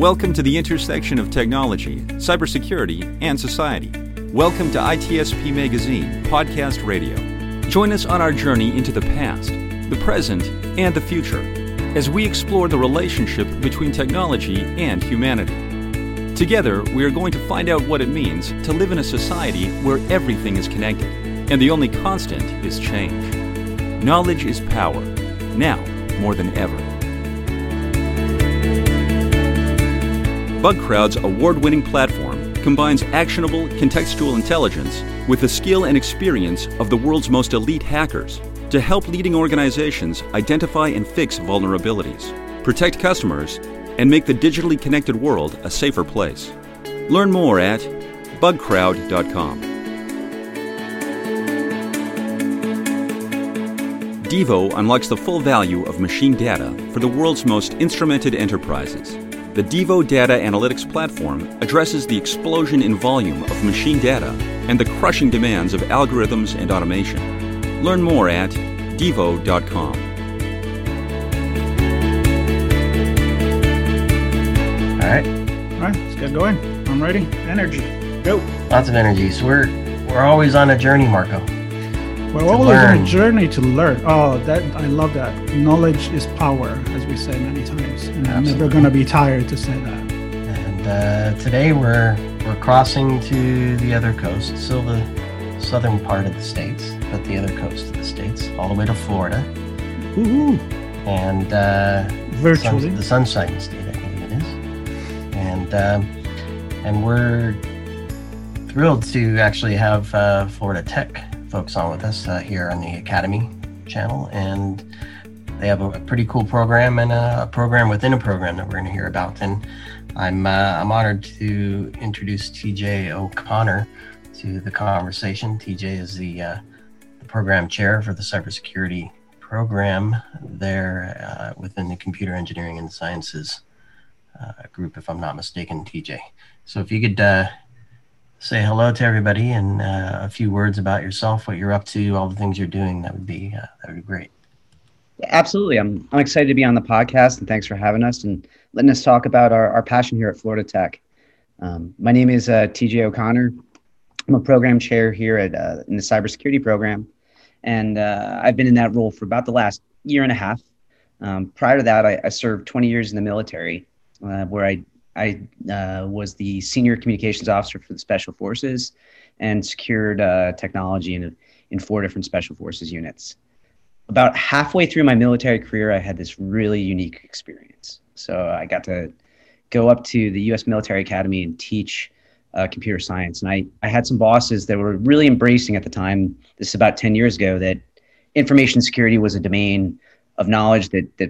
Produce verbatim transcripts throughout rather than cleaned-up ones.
Welcome to the intersection of technology, cybersecurity, and society. Welcome to I T S P Magazine Podcast Radio. Join us on our journey into the past, the present, and the future as we explore the relationship between technology and humanity. Together, we are going to find out what it means to live in a society where everything is connected, and the only constant is change. Knowledge is power, now more than ever. Bugcrowd's award-winning platform combines actionable, contextual intelligence with the skill and experience of the world's most elite hackers to help leading organizations identify and fix vulnerabilities, protect customers, and make the digitally connected world a safer place. Learn more at bugcrowd dot com. Devo unlocks the full value of machine data for the world's most instrumented enterprises. The Devo Data Analytics Platform addresses the explosion in volume of machine data and the crushing demands of algorithms and automation. Learn more at devo dot com. All right. All right, let's get going. I'm ready. Energy. Go. Lots of energy. So we're we're always on a journey, Marco. We're always on a journey to learn. Oh, that I love that. Knowledge is power, as we say many times. And I'm never going to be tired to say that. And uh, today we're we're crossing to the other coast, still the southern part of the States, but the other coast of the States, all the way to Florida. Woohoo! And uh, virtually sun, the Sunshine State, I believe it is. And um, and we're thrilled to actually have uh, Florida Tech folks on with us uh, here on the Academy channel, and they have a, a pretty cool program and a, a program within a program that we're going to hear about. And I'm uh, I'm honored to introduce T J O'Connor to the conversation. T J is the, uh, the program chair for the cybersecurity program there uh, within the Computer Engineering and Sciences uh, group, if I'm not mistaken, T J. So if you could uh, say hello to everybody and uh, a few words about yourself, what you're up to, all the things you're doing, that would be uh, that would be great. Yeah, absolutely. I'm I'm excited to be on the podcast, and thanks for having us and letting us talk about our, our passion here at Florida Tech. Um, my name is uh, T J O'Connor. I'm a program chair here at uh, in the cybersecurity program, and uh, I've been in that role for about the last year and a half. Um, prior to that, I, I served twenty years in the military, uh, where I I uh, was the senior communications officer for the Special Forces and secured uh, technology in, in four different Special Forces units. About halfway through my military career, I had this really unique experience. So I got to go up to the U S Military Academy and teach uh, computer science. And I, I had some bosses that were really embracing at the time, this is about ten years ago, that information security was a domain of knowledge that, that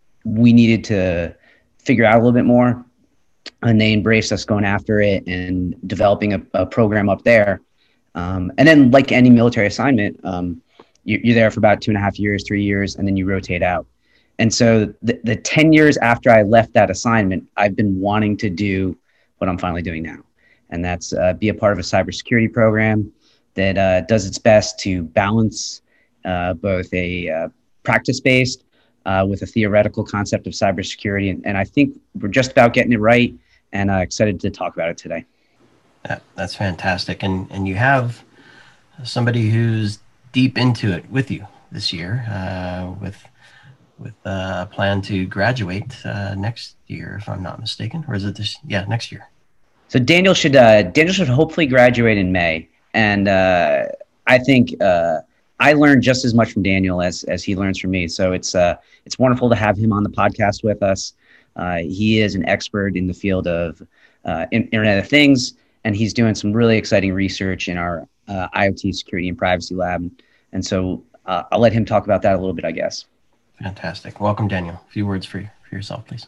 we needed to figure out a little bit more. And they embraced us going after it and developing a, a program up there. Um, and then like any military assignment, um, you, you're there for about two and a half years, three years, and then you rotate out. And so the, the ten years after I left that assignment, I've been wanting to do what I'm finally doing now. And that's uh, be a part of a cybersecurity program that uh, does its best to balance uh, both a uh, practice-based Uh, with a theoretical concept of cybersecurity. And, and I think we're just about getting it right, and uh, excited to talk about it today. That, that's fantastic. And and you have somebody who's deep into it with you this year uh, with with uh, a plan to graduate uh, next year, if I'm not mistaken. Or is it this? Yeah, next year. So Daniel should, uh, Daniel should hopefully graduate in May. And uh, I think uh, I learned just as much from Daniel as as he learns from me. So it's uh, it's wonderful to have him on the podcast with us. Uh, he is an expert in the field of uh, Internet of Things, and he's doing some really exciting research in our uh, IoT security and privacy lab. And so uh, I'll let him talk about that a little bit, I guess. Fantastic. Welcome, Daniel. A few words for you, for yourself, please.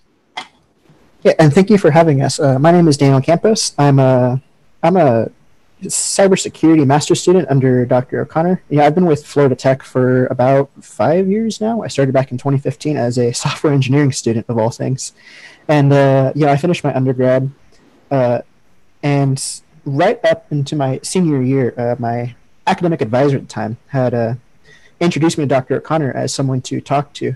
Yeah, and thank you for having us. Uh, my name is Daniel Campos. I'm a I'm a cybersecurity master's student under Doctor O'Connor. Yeah, I've been with Florida Tech for about five years now. I started back in twenty fifteen as a software engineering student of all things. And uh, yeah, I finished my undergrad. Uh, and right up into my senior year, uh, my academic advisor at the time had uh, introduced me to Doctor O'Connor as someone to talk to.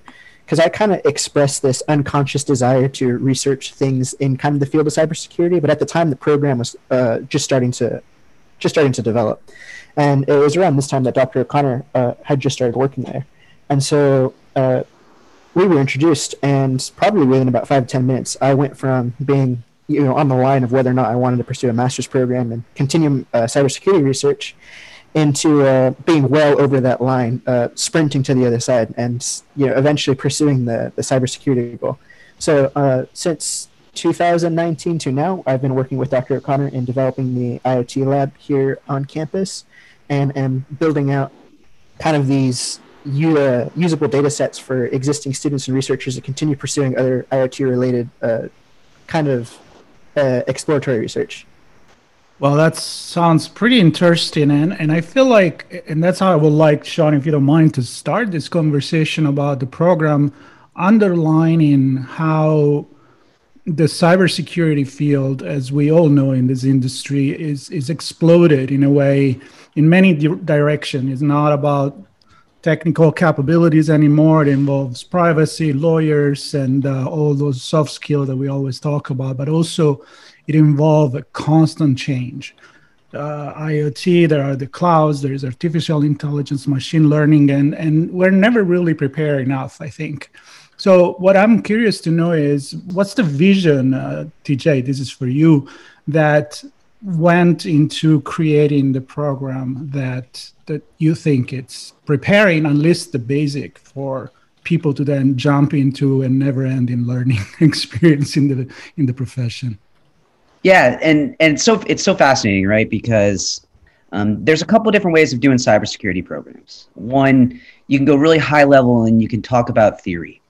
because I kind of expressed this unconscious desire to research things in kind of the field of cybersecurity, but at the time the program was uh, just starting to just starting to develop, and it was around this time that Doctor O'Connor uh, had just started working there, and so uh, we were introduced, and probably within about five to ten minutes, I went from being you know on the line of whether or not I wanted to pursue a master's program and continue uh, cybersecurity research, into uh, being well over that line, uh, sprinting to the other side, and you know eventually pursuing the the cybersecurity goal. So uh, since two thousand nineteen to now, I've been working with Doctor O'Connor in developing the IoT lab here on campus, and am building out kind of these uh, usable data sets for existing students and researchers to continue pursuing other IoT-related uh, kind of uh, exploratory research. Well, that sounds pretty interesting, and, and I feel like, and that's how I would like, Sean, if you don't mind, to start this conversation about the program, underlining how the cybersecurity field, as we all know in this industry, is is exploded in a way, in many di- directions. It's not about technical capabilities anymore. It involves privacy, lawyers, and uh, all those soft skills that we always talk about, but also it involves a constant change. Uh, IoT, there are the clouds, there is artificial intelligence, machine learning, and, and we're never really prepared enough, I think. So what I'm curious to know is, what's the vision, uh, T J, this is for you, that went into creating the program that that you think it's preparing at least the basic for people to then jump into a never-ending learning experience in the in the profession? Yeah, and and so it's so fascinating, right? Because um, there's a couple of different ways of doing cybersecurity programs. One, you can go really high level and you can talk about theory,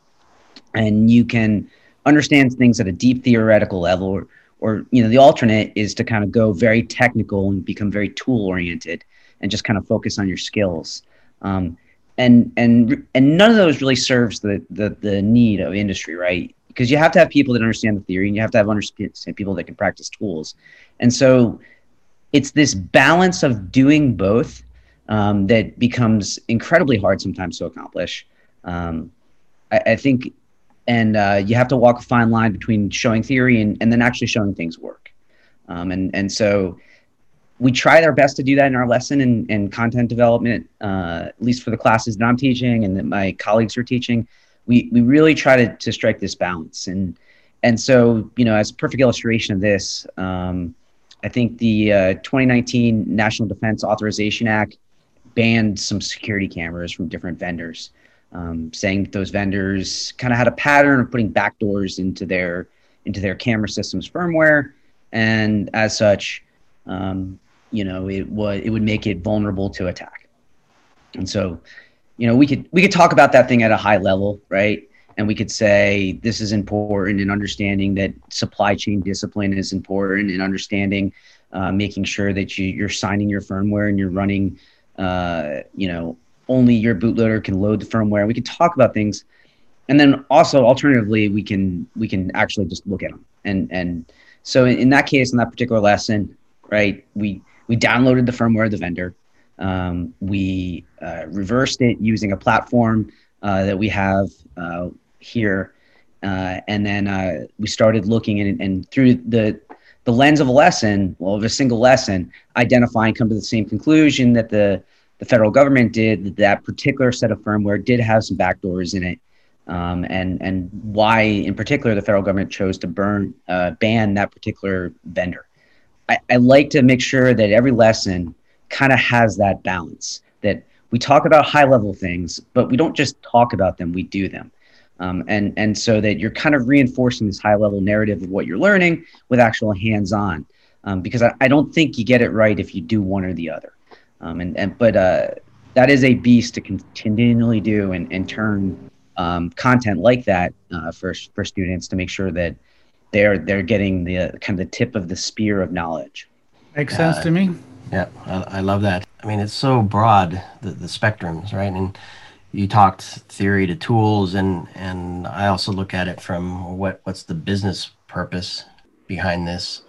and you can understand things at a deep theoretical level. Or, or you know, the alternate is to kind of go very technical and become very tool oriented, and just kind of focus on your skills. Um, and and and none of those really serves the the the need of industry, right? Because you have to have people that understand the theory, and you have to have understand people that can practice tools. And so it's this balance of doing both um, that becomes incredibly hard sometimes to accomplish. Um, I, I think, and uh, you have to walk a fine line between showing theory and, and then actually showing things work. Um, and, and so we try our best to do that in our lesson and, and content development, uh, at least for the classes that I'm teaching and that my colleagues are teaching. We we really try to to strike this balance, and and so you know, as a perfect illustration of this, um, I think the uh, twenty nineteen National Defense Authorization Act banned some security cameras from different vendors, um, saying that those vendors kind of had a pattern of putting backdoors into their into their camera systems firmware, and as such, um, you know, it would it would make it vulnerable to attack, and so. You know, we could we could talk about that thing at a high level, right? And we could say this is important, and understanding that supply chain discipline is important, and understanding, uh, making sure that you, you're signing your firmware and you're running, uh, you know, only your bootloader can load the firmware. We could talk about things, and then also alternatively, we can we can actually just look at them. And and so in, in that case, in that particular lesson, right, we we downloaded the firmware of the vendor. Um, we uh, reversed it using a platform uh, that we have uh, here, uh, and then uh, we started looking and, and through the the lens of a lesson, well, of a single lesson, identify and come to the same conclusion that the the federal government did. That that particular set of firmware did have some backdoors in it, um, and and why in particular the federal government chose to burn uh, ban that particular vendor. I, I like to make sure that every lesson kind of has that balance, that we talk about high level things, but we don't just talk about them, we do them. Um, and, and so that you're kind of reinforcing this high level narrative of what you're learning with actual hands-on, um, because I, I don't think you get it right if you do one or the other. Um, and, and, but uh, that is a beast to continually do and, and turn um, content like that uh, for, for students to make sure that they're, they're getting the uh, kind of the tip of the spear of knowledge. Makes sense uh, to me. Yeah, I, I love that. I mean, it's so broad, the, the spectrums, right? And you talked theory to tools, and, and I also look at it from what, what's the business purpose behind this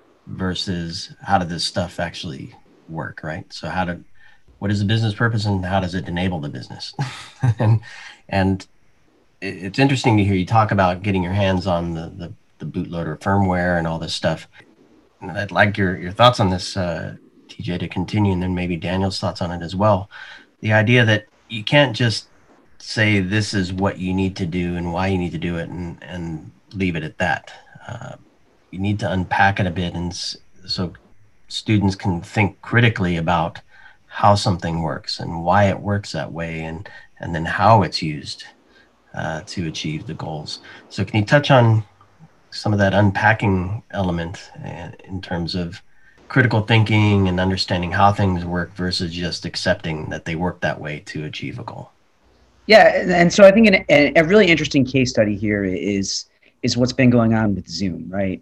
versus how did this stuff actually work, right? So how to, what is the business purpose and how does it enable the business? and and it's interesting to hear you talk about getting your hands on the, the, the bootloader firmware and all this stuff. And I'd like your, your thoughts on this, uh, T J, to continue, and then maybe Daniel's thoughts on it as well. The idea that you can't just say this is what you need to do and why you need to do it and, and leave it at that. Uh, you need to unpack it a bit, and s- so students can think critically about how something works and why it works that way, and, and then how it's used uh, to achieve the goals. So can you touch on some of that unpacking element in terms of critical thinking and understanding how things work versus just accepting that they work that way to achieve a goal? Yeah, and so I think an, a really interesting case study here is is what's been going on with Zoom, right?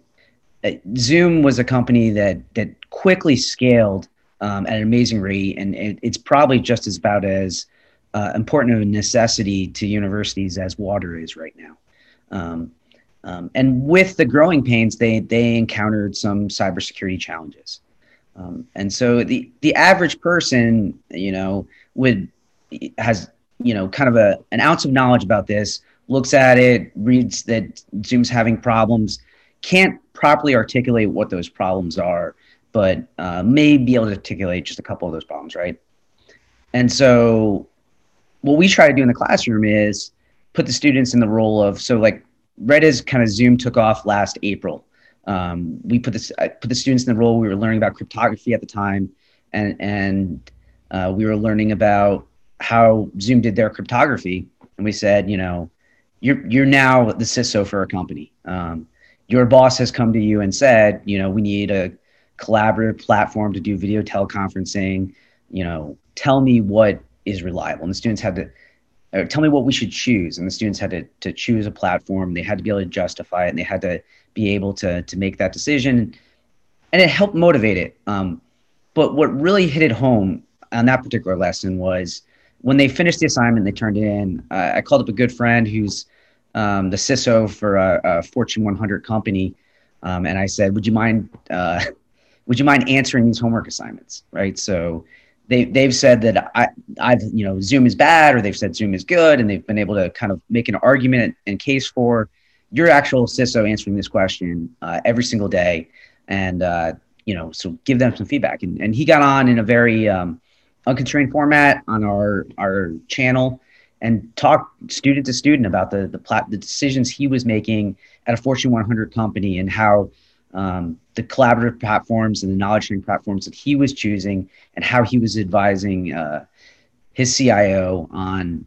Zoom was a company that that quickly scaled um, at an amazing rate, and it, it's probably just as about as uh, important of a necessity to universities as water is right now. Um, um, and with the growing pains, they they encountered some cybersecurity challenges, um, and so the the average person, you know, would has you know kind of a an ounce of knowledge about this, looks at it, reads that Zoom's having problems, can't properly articulate what those problems are, but uh, may be able to articulate just a couple of those problems, right? And so what we try to do in the classroom is put the students in the role of, so like right as kind of Zoom took off last April, um, we put this I put the students in the role. We were learning about cryptography at the time, and and uh, we were learning about how Zoom did their cryptography. And we said, you know, you're you're now the C I S O for a company. Um, your boss has come to you and said, you know, we need a collaborative platform to do video teleconferencing. You know, tell me what is reliable. And the students had to, or tell me what we should choose. And the students had to to choose a platform. They had to be able to justify it, and they had to be able to to make that decision. And it helped motivate it. Um, but what really hit it home on that particular lesson was when they finished the assignment, they turned it in. Uh, I called up a good friend who's um, the C I S O for a, a Fortune one hundred company, um, and I said, "Would you mind? Uh, would you mind answering these homework assignments?" Right. So they they've said that I I've you know Zoom is bad, or they've said Zoom is good, and they've been able to kind of make an argument and case for your actual C I S O answering this question uh, every single day, and uh, you know so give them some feedback. And and he got on in a very um, unconstrained format on our our channel and talked student to student about the the, plat- the decisions he was making at a Fortune one hundred company, and how um, the collaborative platforms and the knowledge sharing platforms that he was choosing, and how he was advising uh, his C I O on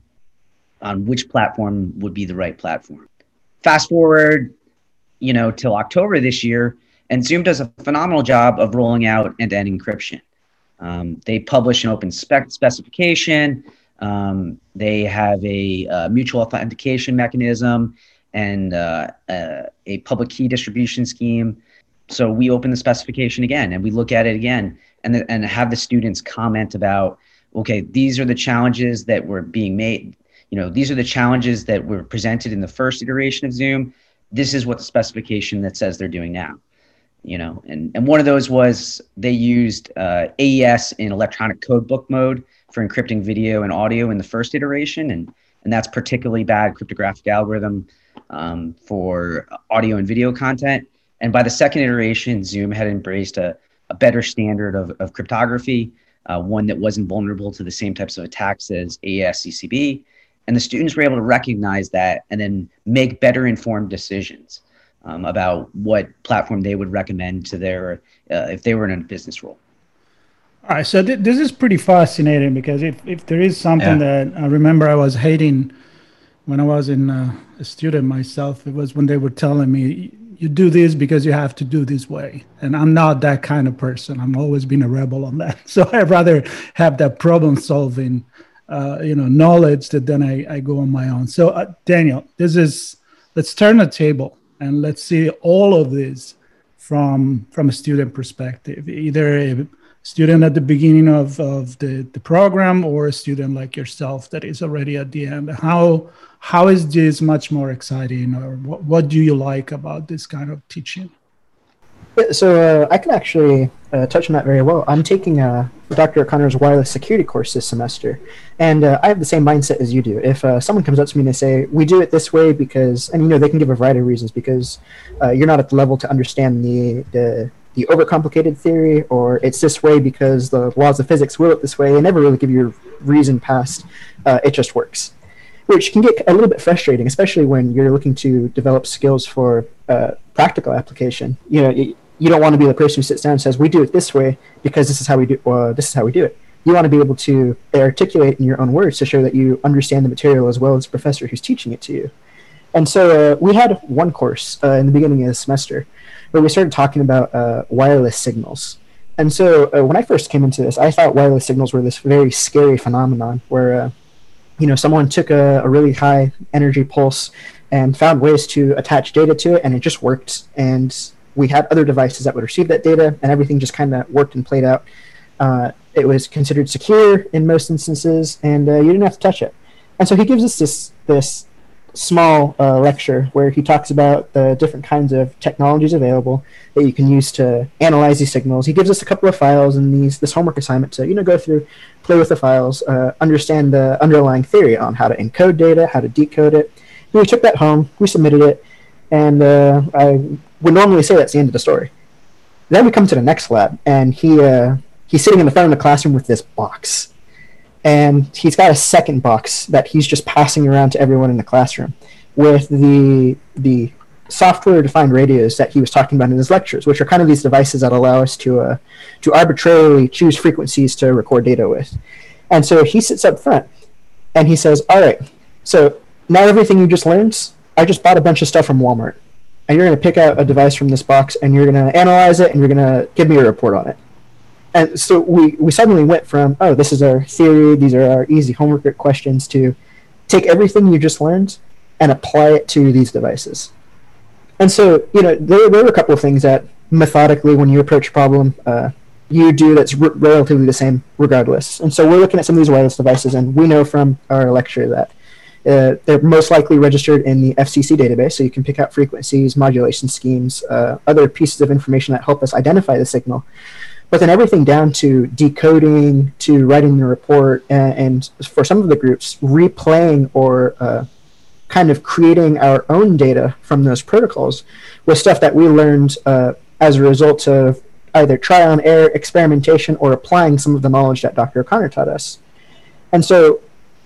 on which platform would be the right platform. Fast forward, you know, till October this year, and Zoom does a phenomenal job of rolling out end-to-end encryption. Um, they publish an open spec specification. Um, they have a, uh mutual authentication mechanism and uh, uh, a public key distribution scheme. So we open the specification again, and we look at it again, and the, and have the students comment about, okay, these are the challenges that were being made. You know, these are the challenges that were presented in the first iteration of Zoom. This is what the specification that says they're doing now. You know, and, and one of those was they used uh, A E S in electronic code book mode for encrypting video and audio in the first iteration. And, and that's particularly bad cryptographic algorithm um, for audio and video content. And by the second iteration, Zoom had embraced a, a better standard of, of cryptography, uh, one that wasn't vulnerable to the same types of attacks as A E S C C B. And the students were able to recognize that and then make better informed decisions Um, about what platform they would recommend to their, uh, if they were in a business role. All right, so th- this is pretty fascinating, because if, if there is something Yeah. that I remember I was hating when I was in uh, a student myself, it was when they were telling me, you do this because you have to do this way. And I'm not that kind of person. I'm always been a rebel on that. So I'd rather have that problem solving, uh, you know, knowledge that then I, I go on my own. So uh, Daniel, this is, let's turn the table. And let's see all of this from from a student perspective, either a student at the beginning of, of the, the program, or a student like yourself that is already at the end. How how is this much more exciting, or what, what do you like about this kind of teaching? Yeah, so uh, I can actually uh, touch on that very well. I'm taking uh, Doctor O'Connor's wireless security course this semester, and uh, I have the same mindset as you do. If uh, someone comes up to me and they say, we do it this way because, and you know, they can give a variety of reasons, because uh, you're not at the level to understand the, the, the overcomplicated theory, or it's this way because the laws of physics will it this way. They never really give you a reason past uh, it just works, which can get a little bit frustrating, especially when you're looking to develop skills for uh, practical application. You know, you, you don't want to be the person who sits down and says, we do it this way because this is how we do uh, this is how we do it. You want to be able to articulate in your own words to show that you understand the material as well as the professor who's teaching it to you. And so uh, we had one course uh, in the beginning of the semester where we started talking about uh, wireless signals. And so uh, when I first came into this, I thought wireless signals were this very scary phenomenon where uh, you know, someone took a, a really high energy pulse and found ways to attach data to it, and it just worked. And we had other devices that would receive that data, and everything just kind of worked and played out. Uh, it was considered secure in most instances, and uh, you didn't have to touch it. And so he gives us this this small uh, lecture where he talks about the different kinds of technologies available that you can use to analyze these signals. He gives us a couple of files and these this homework assignment to you know go through, play with the files, uh, understand the underlying theory on how to encode data, how to decode it. We took that home, we submitted it, and uh, I would normally say that's the end of the story. Then we come to the next lab, and he uh, he's sitting in the front of the classroom with this box. And he's got a second box that he's just passing around to everyone in the classroom with the the software-defined radios that he was talking about in his lectures, which are kind of these devices that allow us to uh, to arbitrarily choose frequencies to record data with. And so he sits up front, and he says, all right, so now everything you just learned, I just bought a bunch of stuff from Walmart. And you're going to pick out a device from this box, and you're going to analyze it, and you're going to give me a report on it. And so we, we suddenly went from, oh, this is our theory, these are our easy homework questions, to take everything you just learned and apply it to these devices. And so, you know, there, there are a couple of things that methodically, when you approach a problem, uh, you do that's r- relatively the same regardless. And so we're looking at some of these wireless devices, and we know from our lecture that uh, they're most likely registered in the F C C database, so you can pick out frequencies, modulation schemes, uh, other pieces of information that help us identify the signal. But then everything down to decoding, to writing the report, and, and for some of the groups, replaying or uh, kind of creating our own data from those protocols was stuff that we learned uh, as a result of either trial and error, experimentation, or applying some of the knowledge that Doctor O'Connor taught us. And so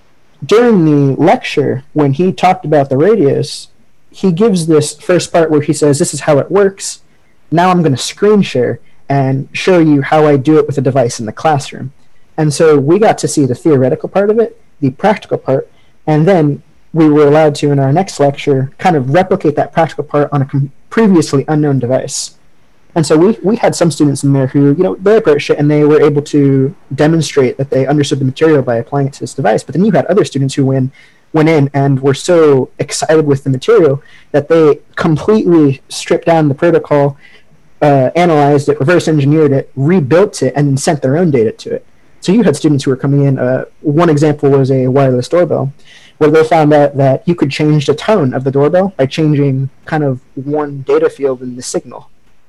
during the lecture, when he talked about the radios, he gives this first part where he says, this is how it works. Now I'm going to screen share and show you how I do it with a device in the classroom. And so we got to see the theoretical part of it, the practical part, and then we were allowed to, in our next lecture, kind of replicate that practical part on a com- previously unknown device. And so we we had some students in there who, you know, they approached it and they were able to demonstrate that they understood the material by applying it to this device. But then you had other students who went, went in and were so excited with the material that they completely stripped down the protocol, Uh, analyzed it, reverse engineered it, rebuilt it, and then sent their own data to it. So you had students who were coming in. Uh, one example was a wireless doorbell, where they found out that you could change the tone of the doorbell by changing kind of one data field in the signal.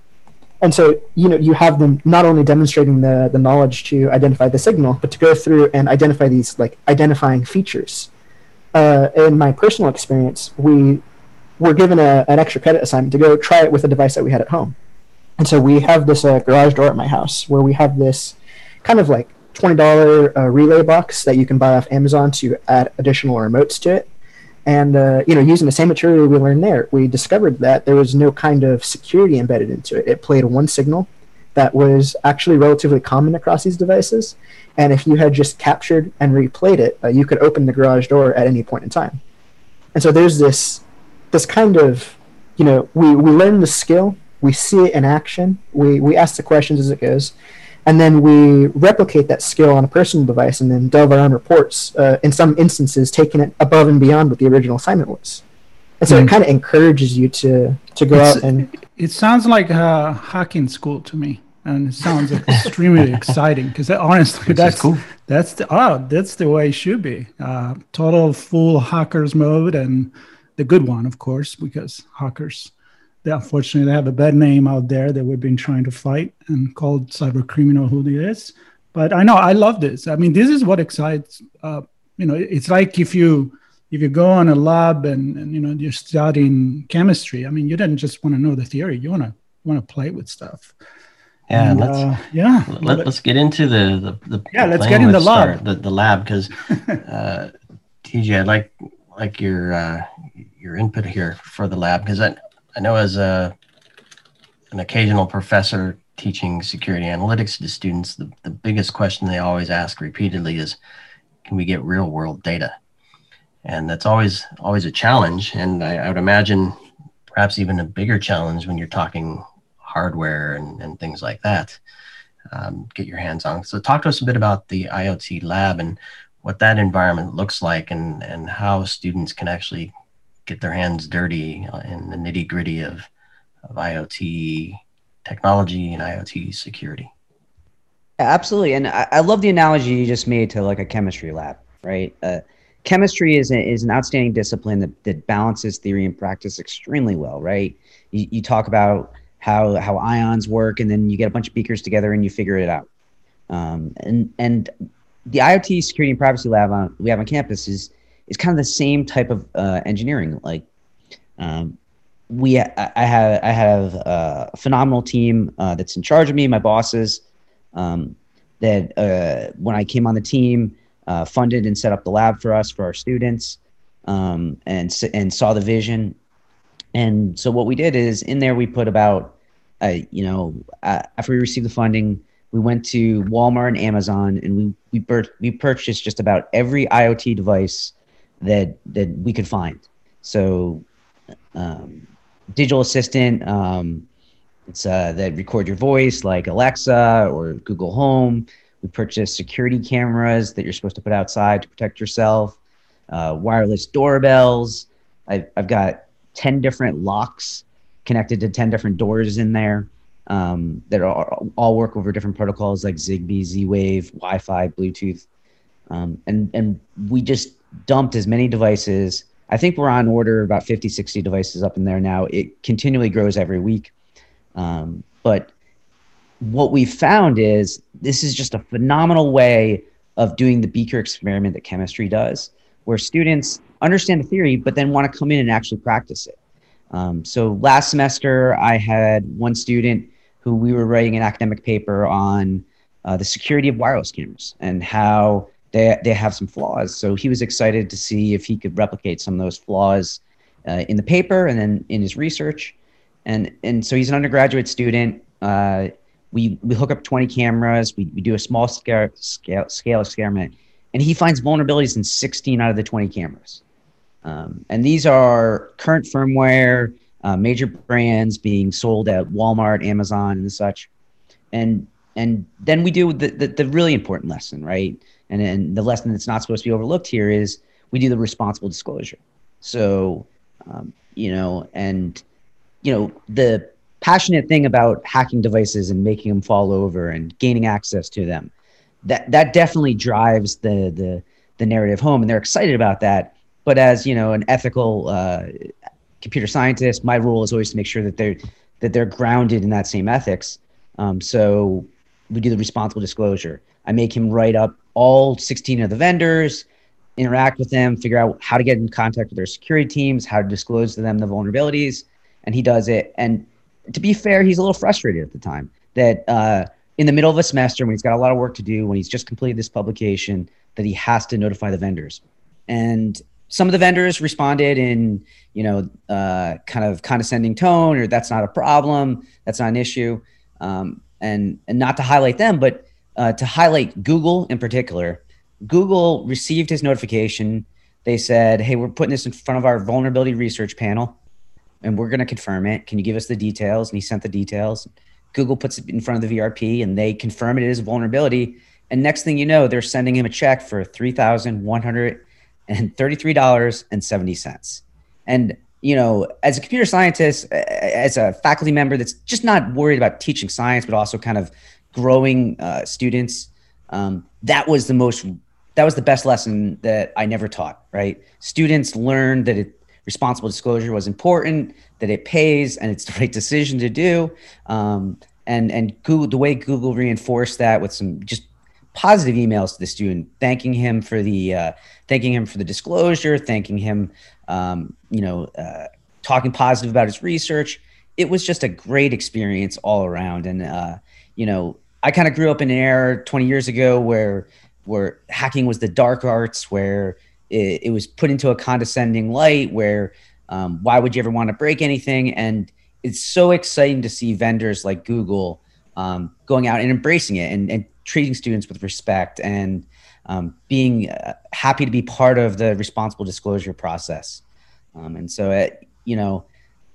And so, you know, you have them not only demonstrating the, the knowledge to identify the signal, but to go through and identify these like identifying features. Uh, in my personal experience, we were given a, an extra credit assignment to go try it with a device that we had at home. And so we have this uh, garage door at my house where we have this kind of like twenty dollars uh, relay box that you can buy off Amazon to add additional remotes to it. And, uh, you know, using the same material we learned there, we discovered that there was no kind of security embedded into it. It played one signal that was actually relatively common across these devices. And if you had just captured and replayed it, uh, you could open the garage door at any point in time. And so there's this this kind of, you know, we, we learn the skill, we see it in action, we, we ask the questions as it goes, and then we replicate that skill on a personal device and then delve our own reports, uh, in some instances taking it above and beyond what the original assignment was. And so mm. it kind of encourages you to, to go it's, out and... It sounds like a hacking school to me. And it sounds like extremely exciting because honestly, that's cool. That's the oh, that's the way it should be. Uh, total full hackers mode, and the good one, of course, because hackers they unfortunately have a bad name out there that we've been trying to fight and called cyber criminal who it is. But I know I love this. I mean, this is what excites. Uh, you know, it's like if you if you go on a lab and, and you know you're studying chemistry. I mean, you didn't just want to know the theory. You want to want to play with stuff. Yeah, and, let's uh, yeah. Let, let's get into the the, the yeah. the Let's get in the lab. Start, the, the lab because uh, T J, I'd like like your uh, your input here for the lab because I I know as a an occasional professor teaching security analytics to students, the, the biggest question they always ask repeatedly is, can we get real world data? And that's always always a challenge. And I, I would imagine perhaps even a bigger challenge when you're talking hardware and, and things like that, um, get your hands on. So talk to us a bit about the I O T lab and what that environment looks like and, and how students can actually get their hands dirty in the nitty gritty of, of I O T technology and I O T security. Absolutely. And I, I love the analogy you just made to like a chemistry lab, right? Uh, chemistry is, a, is an outstanding discipline that, that balances theory and practice extremely well, right? You, you talk about how, how ions work, and then you get a bunch of beakers together and you figure it out. Um, and, and the I O T security and privacy lab on, we have on campus is, is kind of the same type of uh, engineering. Like um, we, I, I have, I have a phenomenal team uh, that's in charge of me, my bosses, um, that uh, when I came on the team, uh, funded and set up the lab for us, for our students, um, and, and saw the vision. And so what we did is in there, we put about, uh, you know, uh, after we received the funding, we went to Walmart and Amazon, and we we, pur- we purchased just about every I O T device that that we could find. So, um, digital assistant, um, it's uh, that record your voice, like Alexa or Google Home. We purchased security cameras that you're supposed to put outside to protect yourself. Uh, wireless doorbells. I've I've got ten different locks connected to ten different doors in there. Um, that are, all work over different protocols like Zigbee, Z-Wave, Wi-Fi, Bluetooth. Um, and, and we just dumped as many devices. I think we're on order about fifty, sixty devices up in there now. It continually grows every week. Um, but what we found is this is just a phenomenal way of doing the beaker experiment that chemistry does, where students understand the theory, but then want to come in and actually practice it. Um, so last semester, I had one student who we were writing an academic paper on uh, the security of wireless cameras and how they they have some flaws. So he was excited to see if he could replicate some of those flaws uh, in the paper and then in his research. And and so he's an undergraduate student. Uh, we we hook up twenty cameras. We we do a small scale scale scale experiment, and he finds vulnerabilities in sixteen out of the twenty cameras. Um, and these are current firmware, uh, major brands being sold at Walmart, Amazon, and such. And and then we do the, the, the really important lesson, right? And and the lesson that's not supposed to be overlooked here is we do the responsible disclosure. So, um, you know, and, you know, the passionate thing about hacking devices and making them fall over and gaining access to them, that that definitely drives the the the narrative home, and they're excited about that. But as, you know, an ethical uh, computer scientist, my role is always to make sure that they're that they're grounded in that same ethics. Um, so we do the responsible disclosure. I make him write up all sixteen of the vendors, interact with them, figure out how to get in contact with their security teams, how to disclose to them the vulnerabilities, and he does it. And to be fair, he's a little frustrated at the time that uh, in the middle of a semester, when he's got a lot of work to do, when he's just completed this publication, that he has to notify the vendors. And some of the vendors responded in, you know, uh, kind of condescending tone, or that's not a problem, that's not an issue. Um, and, and not to highlight them, but uh, to highlight Google in particular. Google received his notification. They said, hey, we're putting this in front of our vulnerability research panel, and we're going to confirm it. Can you give us the details? And he sent the details. Google puts it in front of the V R P, and they confirm it is a vulnerability. And next thing you know, they're sending him a check for three thousand one hundred thirty-three dollars and seventy cents. And, you know, as a computer scientist, as a faculty member that's just not worried about teaching science, but also kind of growing uh, students, um, that was the most, that was the best lesson that I never taught, right? Students learn that it, responsible disclosure was important, that it pays, and it's the right decision to do. Um, and and Google, the way Google reinforced that with some just positive emails to the student, thanking him for the uh, thanking him for the disclosure, thanking him, um, you know, uh, talking positive about his research. It was just a great experience all around. And uh, you know, I kind of grew up in an era twenty years ago where where hacking was the dark arts, where it, it was put into a condescending light, where um, why would you ever want to break anything? And it's so exciting to see vendors like Google um, going out and embracing it and, and treating students with respect and um, being uh, happy to be part of the responsible disclosure process. Um, and so, it, you know,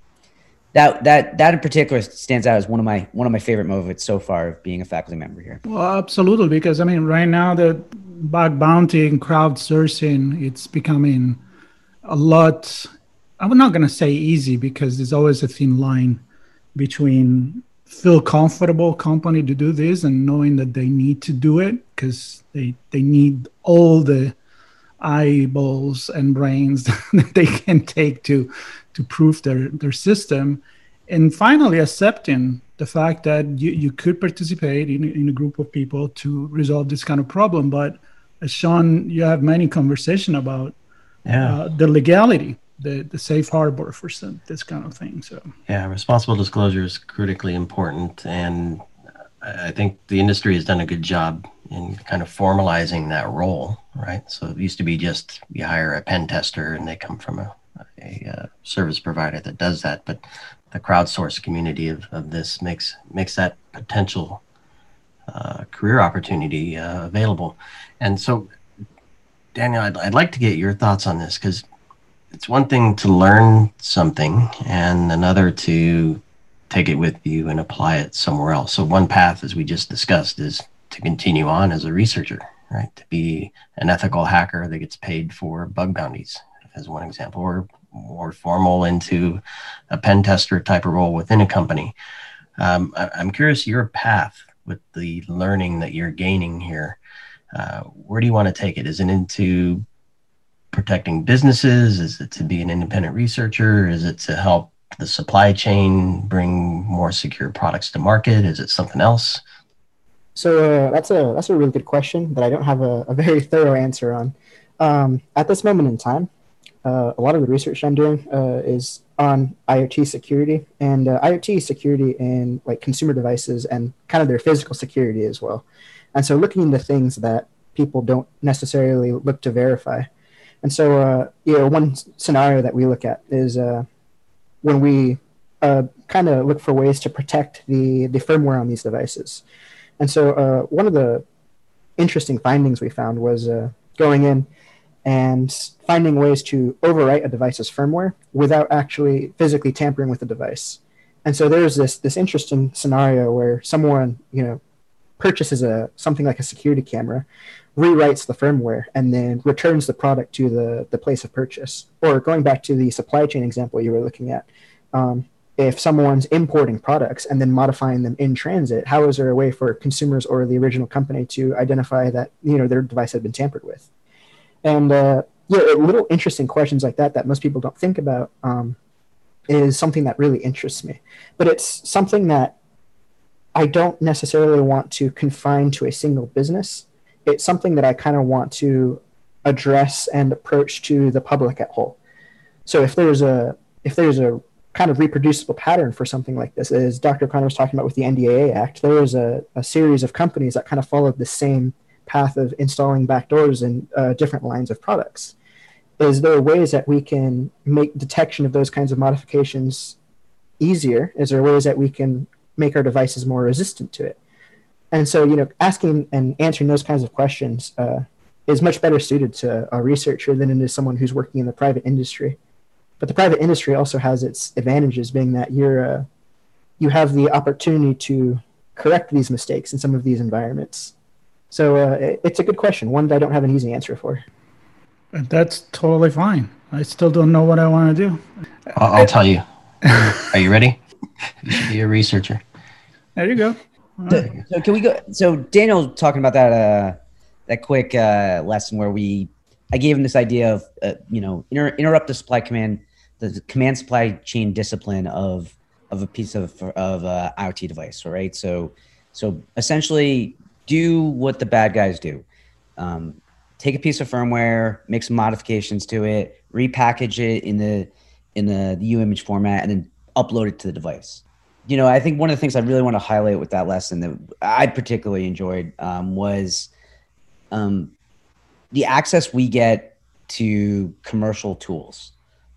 that that that in particular stands out as one of my one of my favorite moments so far of being a faculty member here. Well, absolutely, because I mean, right now the bug bounty and crowdsourcing, it's becoming a lot. I'm not going to say easy because there's always a thin line between feel comfortable company to do this and knowing that they need to do it because they they need all the eyeballs and brains that they can take to to prove their their system, and finally accepting the fact that you, you could participate in, in a group of people to resolve this kind of problem. But as Sean, you have many conversation about yeah. uh, the legality, the the safe harbor for some, this kind of thing. So yeah, responsible disclosure is critically important, and I think the industry has done a good job in kind of formalizing that role, right? So it used to be just you hire a pen tester and they come from a, a, a service provider that does that, but the crowdsourced community of, of this makes makes that potential uh, career opportunity uh, available. And so, Daniel, I'd, I'd like to get your thoughts on this, because it's one thing to learn something and another to take it with you and apply it somewhere else. So one path, as we just discussed, is to continue on as a researcher, right? To be an ethical hacker that gets paid for bug bounties, as one example, or more formal into a pen tester type of role within a company. Um, I, I'm curious your path with the learning that you're gaining here. Uh, where do you want to take it? Is it into protecting businesses? Is it to be an independent researcher? Is it to help the supply chain bring more secure products to market? Is it something else? So uh, that's a that's a really good question that I don't have a, a very thorough answer on. Um, at this moment in time, uh, a lot of the research I'm doing uh, is on IoT security and uh, IoT security in like consumer devices and kind of their physical security as well. And so looking into things that people don't necessarily look to verify. And so, uh, you know, one scenario that we look at is uh, when we uh, kind of look for ways to protect the, the firmware on these devices. And so uh, one of the interesting findings we found was uh, going in and finding ways to overwrite a device's firmware without actually physically tampering with the device. And so there's this this interesting scenario where someone, you know, purchases a something like a security camera, rewrites the firmware, and then returns the product to the, the place of purchase. Or going back to the supply chain example you were looking at, um, if someone's importing products and then modifying them in transit, how is there a way for consumers or the original company to identify that, you know, their device had been tampered with? And uh, yeah, little interesting questions like that that most people don't think about um, is something that really interests me. But it's something that I don't necessarily want to confine to a single business. It's something that I kind of want to address and approach to the public at whole. So if there's a if there's a kind of reproducible pattern for something like this, as Doctor O'Connor was talking about with the N D A A Act, there was a, a series of companies that kind of followed the same path of installing backdoors in uh, different lines of products. Is there ways that we can make detection of those kinds of modifications easier? Is there ways that we can make our devices more resistant to it? And so, you know, asking and answering those kinds of questions uh, is much better suited to a researcher than it is someone who's working in the private industry. But the private industry also has its advantages, being that you're uh, you have the opportunity to correct these mistakes in some of these environments. So uh, it's a good question, one that I don't have an easy answer for. That's totally fine. I still don't know what I want to do. I'll, I'll tell you. Are you ready? You should be a researcher. There you go. So, so can we go? So Daniel talking about that uh, that quick uh, lesson where we I gave him this idea of uh, you know inter- interrupt the supply command the command supply chain discipline of of a piece of of a IoT device, right? So so essentially do what the bad guys do. Um, take a piece of firmware, make some modifications to it, repackage it in the in the, the U image format, and then upload it to the device. You know, I think one of the things I really want to highlight with that lesson that I particularly enjoyed um, was um, the access we get to commercial tools.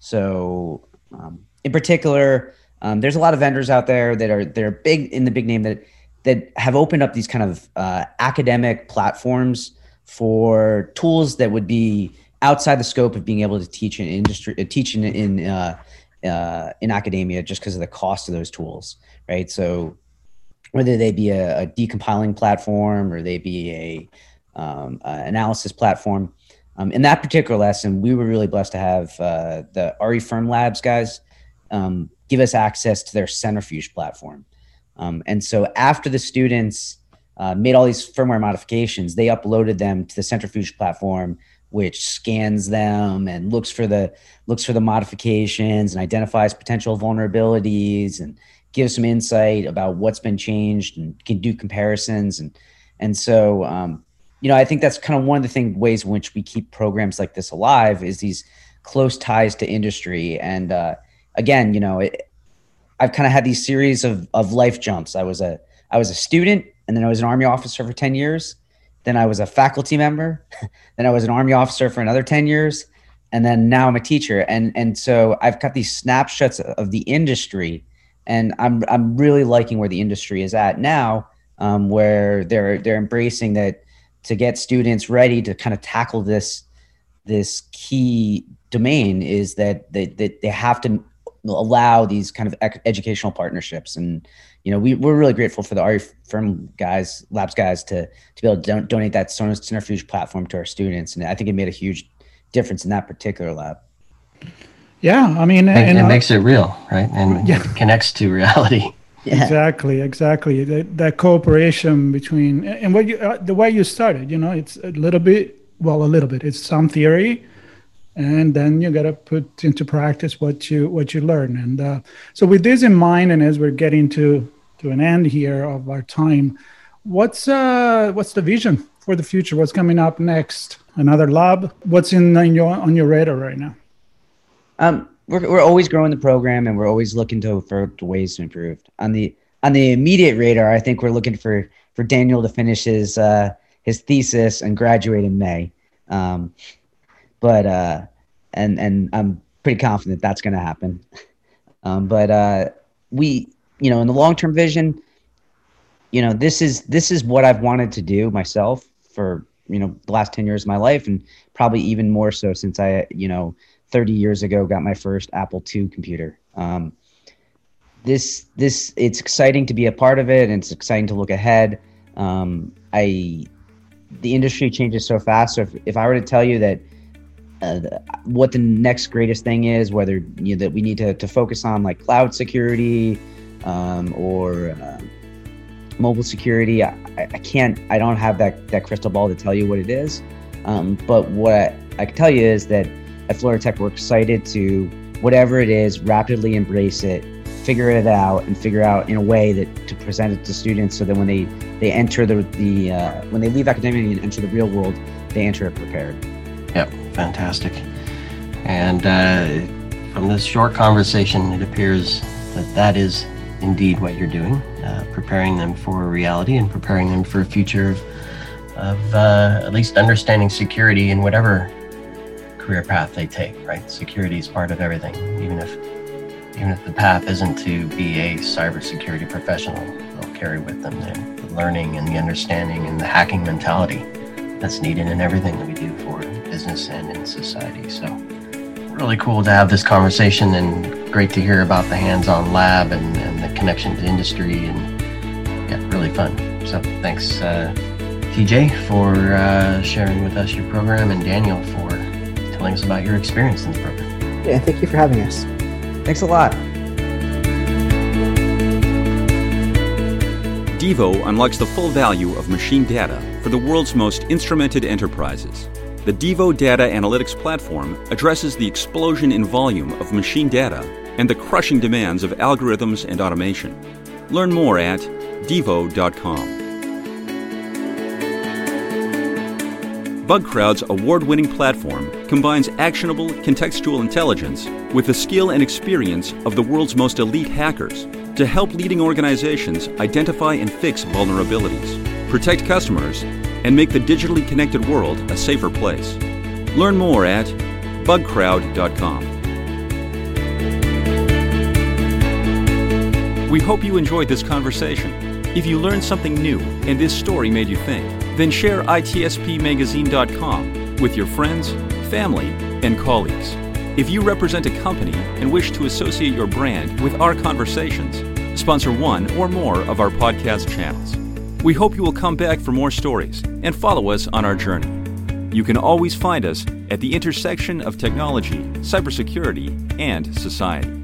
So um, in particular, um, there's a lot of vendors out there that are they're big in the big name that that have opened up these kind of uh, academic platforms for tools that would be outside the scope of being able to teach in industry, uh, teach in in, uh, uh, in academia, just because of the cost of those tools, right? So whether they be a, a decompiling platform or they be a um, uh, analysis platform. Um, in that particular lesson, we were really blessed to have uh, the R E Firm Labs guys um, give us access to their Centrifuge platform. Um, and so after the students uh, made all these firmware modifications, they uploaded them to the Centrifuge platform, which scans them and looks for the looks for the modifications and identifies potential vulnerabilities and gives some insight about what's been changed and can do comparisons. And and so, um, you know, I think that's kind of one of the thing, ways in which we keep programs like this alive is these close ties to industry. And uh, again, you know, it, I've kind of had these series of of life jumps. I was a I was a student, and then I was an Army officer for ten years. Then I was a faculty member. Then I was an Army officer for another ten years. And then now I'm a teacher. And and so I've got these snapshots of the industry, and I'm I'm really liking where the industry is at now, um, where they're they're embracing that to get students ready to kind of tackle this this key domain is that they, that they have to allow these kind of ec- educational partnerships. And, you know, we, we're really grateful for the R E Firm guys, labs guys to, to be able to don- donate that Sonos Centrifuge platform to our students. And I think it made a huge difference in that particular lab. Yeah. I mean, and, and, it uh, makes it real, right? And yeah. it connects to reality. Yeah. Exactly, exactly. That, that cooperation between, and what you, uh, the way you started, you know, it's a little bit, well, a little bit, it's some theory, and then you got to put into practice what you what you learn. And uh, so with this in mind, and as we're getting to to an end here of our time, what's uh what's the vision for the future? What's coming up next? Another lab? What's in, in your on your radar right now? Um, we're we're always growing the program, and we're always looking to for ways to improve. On the on the immediate radar, I think we're looking for for Daniel to finish his uh, his thesis and graduate in May. Um, But, uh, and, and I'm pretty confident that's going to happen. Um, but, uh, we, you know, in the long-term vision, you know, this is, this is what I've wanted to do myself for, you know, the last ten years of my life, and probably even more so since I, you know, thirty years ago, got my first Apple two computer. Um, this, this, it's exciting to be a part of it, and it's exciting to look ahead. Um, I, the industry changes so fast. So if, if I were to tell you that, Uh, what the next greatest thing is, whether you know, that we need to, to focus on like cloud security um, or uh, mobile security, I, I can't, I don't have that, that crystal ball to tell you what it is. Um, but what I can tell you is that at Florida Tech, we're excited to, whatever it is, rapidly embrace it, figure it out, and figure out in a way that to present it to students so that when they, they enter the, the uh, when they leave academia and enter the real world, they enter it prepared. Yep, fantastic. And uh, from this short conversation, it appears that that is indeed what you're doing, uh, preparing them for reality and preparing them for a future of, of uh, at least understanding security in whatever career path they take, right? Security is part of everything, even if even if the path isn't to be a cybersecurity professional. They'll carry with them the, the learning and the understanding and the hacking mentality that's needed in everything that we do for business and in society. So really cool to have this conversation, and great to hear about the hands-on lab and, and the connection to industry, and yeah, really fun. So thanks uh, T J for uh, sharing with us your program, and Daniel for telling us about your experience in the program. Yeah, thank you for having us. Thanks a lot. Devo unlocks the full value of machine data for the world's most instrumented enterprises. The Devo Data Analytics Platform addresses the explosion in volume of machine data and the crushing demands of algorithms and automation. Learn more at devo dot com. BugCrowd's award-winning platform combines actionable contextual intelligence with the skill and experience of the world's most elite hackers to help leading organizations identify and fix vulnerabilities, protect customers, and make the digitally connected world a safer place. Learn more at bug crowd dot com. We hope you enjoyed this conversation. If you learned something new and this story made you think, then share I T S P magazine dot com with your friends, family, and colleagues. If you represent a company and wish to associate your brand with our conversations, sponsor one or more of our podcast channels. We hope you will come back for more stories and follow us on our journey. You can always find us at the intersection of technology, cybersecurity, and society.